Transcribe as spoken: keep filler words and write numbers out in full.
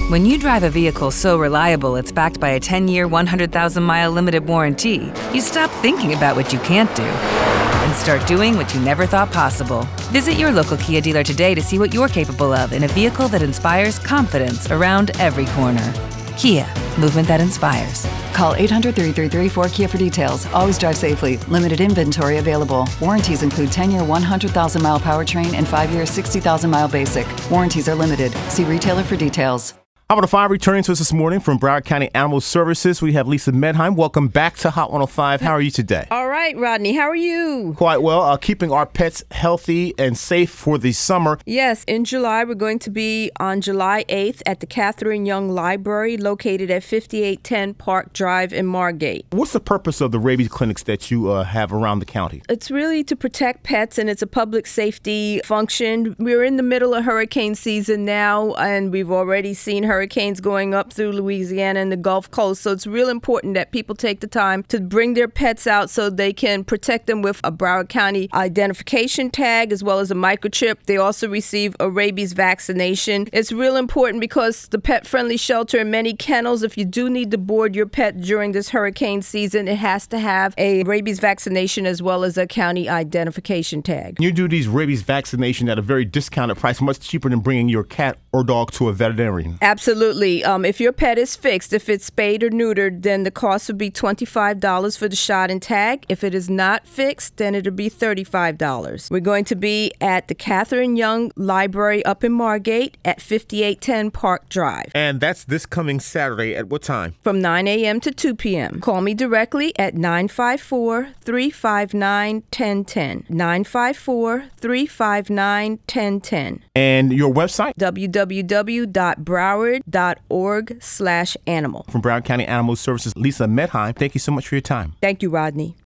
When you drive a vehicle so reliable it's backed by a ten-year, one hundred thousand mile limited warranty, you stop thinking about what you can't do and start doing what you never thought possible. Visit your local Kia dealer today to see what you're capable of in a vehicle that inspires confidence around every corner. Kia, movement that inspires. Call eight hundred, three three three, four K I A for details. Always drive safely. Limited inventory available. Warranties include ten-year, one hundred thousand mile powertrain and five-year, sixty thousand mile basic. Warranties are limited. See retailer for details. Hot one oh five returning to us this morning from Broward County Animal Services. We have Lisa Medheim. Welcome back to Hot one oh five. How are you today? All right, Rodney. How are you? Quite well. Uh, keeping our pets healthy and safe for the summer. Yes, in July, we're going to be on July eighth at the Catherine Young Library located at fifty-eight ten Park Drive in Margate. What's the purpose of the rabies clinics that you uh, have around the county? It's really to protect pets, and it's a public safety function. We're in the middle of hurricane season now, and we've already seen hurricanes hurricanes going up through Louisiana and the Gulf Coast. So it's real important that people take the time to bring their pets out so they can protect them with a Broward County identification tag as well as a microchip. They also receive a rabies vaccination. It's real important because the Pet Friendly Shelter and many kennels, if you do need to board your pet during this hurricane season, it has to have a rabies vaccination as well as a county identification tag. You do these rabies vaccination at a very discounted price, much cheaper than bringing your cat or dog to a veterinarian. Absolutely. Absolutely. Um, if your pet is fixed, if it's spayed or neutered, then the cost would be twenty-five dollars for the shot and tag. If it is not fixed, then it'll be thirty-five dollars. We're going to be at the Catherine Young Library up in Margate at fifty-eight ten Park Drive. And that's this coming Saturday at what time? From nine a.m. to two p.m. Call me directly at nine five four, three five nine, one zero one zero. nine five four, three five nine, one zero one zero. And your website? w w w dot broward dot org slash animal. From Broward County Animal Services, Lisa Medheim, thank you so much for your time. Thank you, Rodney.